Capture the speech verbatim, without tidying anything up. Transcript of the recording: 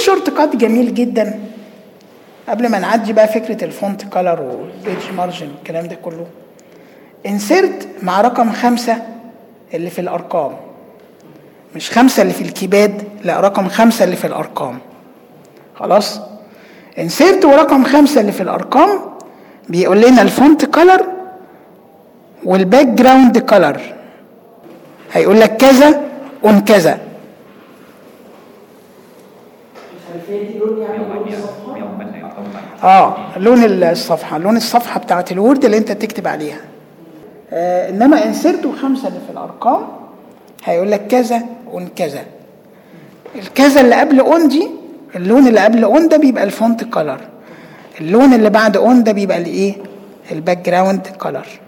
شورت كات جميل جدا قبل ما نعدي بقى فكره الفونت كلر والبيج مارجن الكلام ده كله. انسرت مع رقم خمسة اللي في الارقام، مش خمسة اللي في الكيباد، لا رقم خمسة اللي في الارقام. خلاص، انسرت ورقم خمسة اللي في الارقام بيقول لنا الفونت كلر والباك جراوند كلر، هيقول لك كذا اون كذا. اه لون الصفحه، لون الصفحه بتاعت الوورد اللي انت تكتب عليها. آه انما انسرت وخمسه اللي في الارقام هيقول لك كذا اون كذا. الكذا اللي قبل اون دي، اللون اللي قبل اون ده بيبقى الفونت كلر، اللون اللي بعد اون ده بيبقى الايه؟ الباك جراوند كلر.